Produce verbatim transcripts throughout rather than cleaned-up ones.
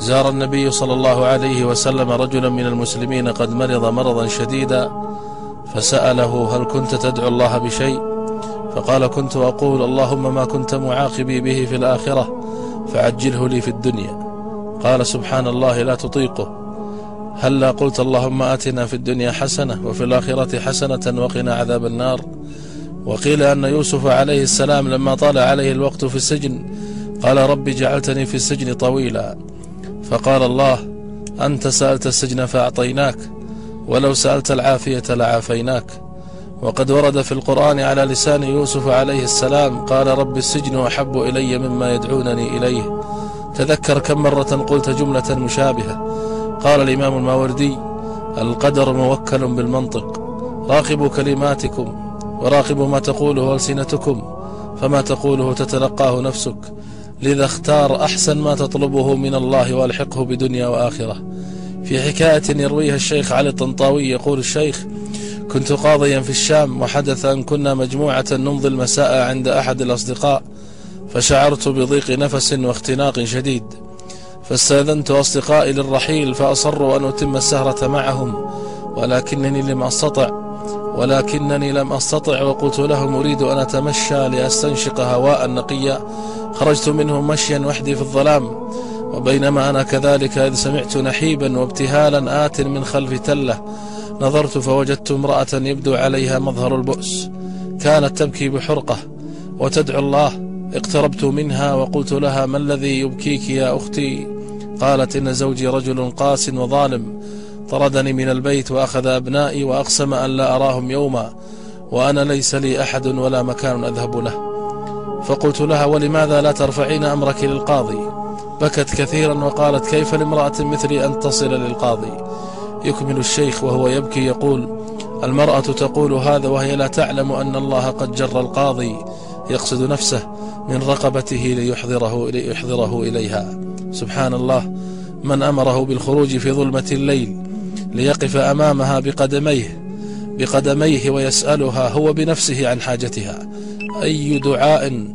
زار النبي صلى الله عليه وسلم رجلا من المسلمين قد مرض مرضا شديدا، فسأله: هل كنت تدعو الله بشيء؟ فقال: كنت أقول: اللهم ما كنت معاقبي به في الآخرة فعجله لي في الدنيا. قال: سبحان الله لا تطيقه، هلا قلت: اللهم آتنا في الدنيا حسنة وفي الآخرة حسنة وقنا عذاب النار. وقيل أن يوسف عليه السلام لما طال عليه الوقت في السجن قال: رب جعلتني في السجن طويلا، فقال الله: أنت سألت السجن فأعطيناك، ولو سألت العافية لعافيناك. وقد ورد في القرآن على لسان يوسف عليه السلام قال: رب السجن أحب إلي مما يدعونني إليه. تذكر كم مرة قلت جملة مشابهة. قال الإمام الماوردي: القدر موكل بالمنطق، راقبوا كلماتكم وراقبوا ما تقوله ألسنتكم، فما تقوله تتلقاه نفسك، لذا اختار أحسن ما تطلبه من الله والحقه بدنيا وآخرة. في حكاية يرويها الشيخ علي الطنطاوي يقول الشيخ: كنت قاضيا في الشام، وحدث أن كنا مجموعة نمضي المساء عند أحد الأصدقاء، فشعرت بضيق نفس واختناق شديد، فاستأذنت أصدقائي للرحيل، فأصروا أن أتم السهرة معهم، ولكنني لم أستطع ولكنني لم أستطع وقلت لهم: أريد أن أتمشى لأستنشق هواء نقيا. خرجت منهم مشيا وحدي في الظلام، وبينما أنا كذلك إذ سمعت نحيبا وابتهالا آت من خلف تلة، نظرت فوجدت امرأة يبدو عليها مظهر البؤس، كانت تبكي بحرقة وتدعو الله. اقتربت منها وقلت لها: ما الذي يبكيك يا أختي؟ قالت: إن زوجي رجل قاس وظالم، طردني من البيت وأخذ أبنائي وأقسم أن لا أراهم يوما، وأنا ليس لي أحد ولا مكان أذهب له. فقلت لها: ولماذا لا ترفعين أمرك للقاضي؟ بكت كثيرا وقالت: كيف لامرأة مثلي أن تصل للقاضي؟ يكمل الشيخ وهو يبكي يقول: المرأة تقول هذا وهي لا تعلم أن الله قد جر القاضي، يقصد نفسه، من رقبته ليحضره, ليحضره إليها. سبحان الله، من أمره بالخروج في ظلمة الليل ليقف أمامها بقدميه بقدميه ويسألها هو بنفسه عن حاجتها. أي دعاء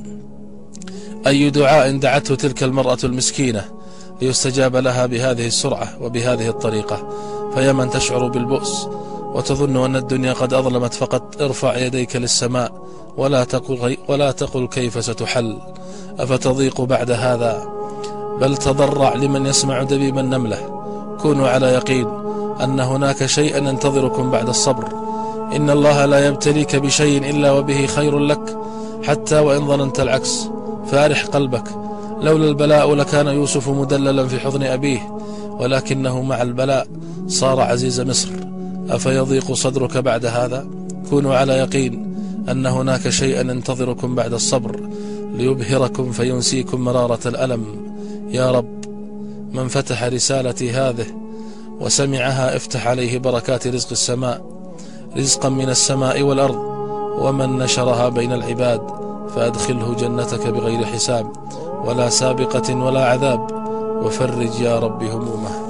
أي دعاء دعته تلك المرأة المسكينة ليستجاب لها بهذه السرعة وبهذه الطريقة. فيا من تشعر بالبؤس وتظن أن الدنيا قد أظلمت، فقط ارفع يديك للسماء ولا تقل, ولا تقل كيف ستحل، أفتضيق بعد هذا؟ بل تضرع لمن يسمع دبيب النملة. كونوا على يقين أن هناك شيئا ينتظركم بعد الصبر. إن الله لا يبتليك بشيء إلا وبه خير لك، حتى وإن ظننت العكس، فارح قلبك. لولا البلاء لكان يوسف مدللا في حضن أبيه، ولكنه مع البلاء صار عزيز مصر. أفيضيق صدرك بعد هذا؟ كونوا على يقين أن هناك شيئا ينتظركم بعد الصبر ليبهركم فينسيكم مرارة الألم. يا رب، من فتح رسالتي هذه وسمعها افتح عليه بركات رزق السماء، رزقا من السماء والأرض، ومن نشرها بين العباد فأدخله جنتك بغير حساب ولا سابقة ولا عذاب، وفرج يا رب همومه.